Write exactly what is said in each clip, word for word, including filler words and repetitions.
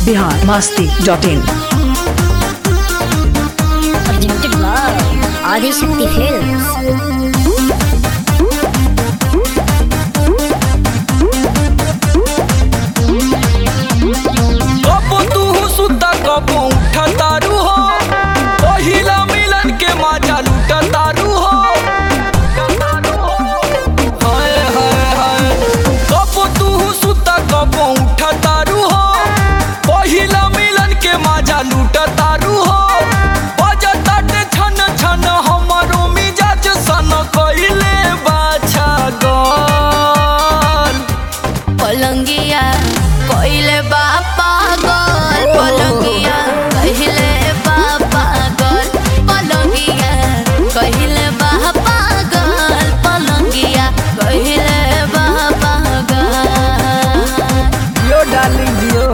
Bihar Masti dot in. Adishakti films. कबो तू सुता कबो उठा तारू हो, पहिला मिलन के मजा लूटा तारू हो। हाय हाय हाय, कबो तू सुता कबो उठा तारू हो, पहिला मिलन के मजा लूटा तारू हो। बजा ताटे छन छन हमरो मिजाज सन कइले बाछा गल। पलंगिया कोइले बापा गोल, पलंगिया कहिले बापा गोल, पलंगिया कहिले बापा गोल, पलंगिया कहिले बापा गोल। यो डार्लिंग जियो।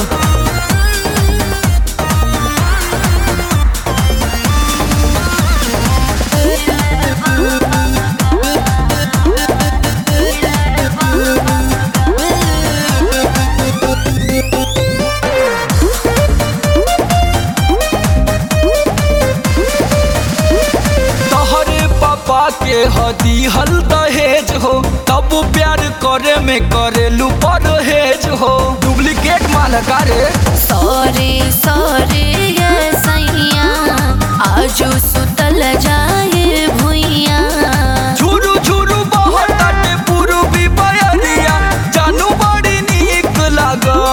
पापा के हदी हल दहेज हो, तब प्यार करे में करेलू परहेज हो। डुप्लीकेट माल करे। सॉरी सॉरी ये सैया, आजू सुतल जाए भुइया। झुरु झुरु बहताटे पूर्वी बयरिया, जानू बड़ी नीक लागल।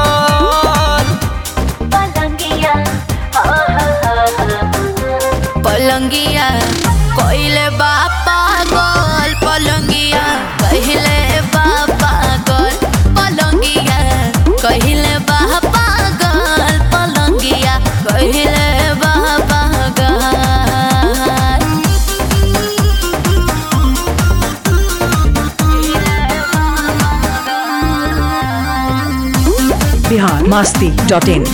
पलंगिया पलंगिया कोइले बापा गोल, पलंगिया कहिले बापा गोल, पलंगिया कहिले बापा गोल, पलंगिया कहिले बापा गोल। बिहार मस्ती डॉट इन।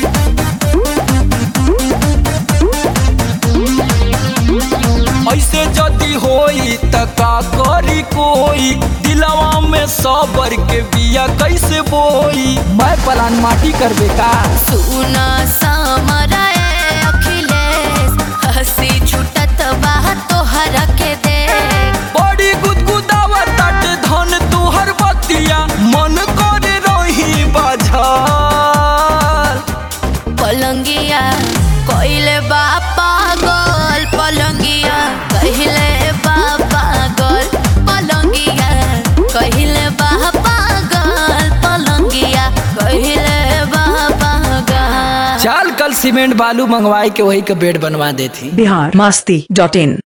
ऐसे जदी होई त का करी कोई, दिलवा में सबर के बिया कैसे बोई। मैं पलान माटी कर बेका। सुना समरा अखिलेश, हंसी छुटत बा तोहर के दे। बड़ी गुदगुदावा तट धन तोहर बतिया, मन करे रही बाझल। पलंगिया कोइले बापा गोल, पलंगिया कहिले बापा गोल, पलंगिया कहिले बापा गोल, पलंगिया कहिले बापा गोल। चाल कल सीमेंट बालू मंगवाई के वही का बेड बनवा देती। बिहार मस्ती डॉट इन।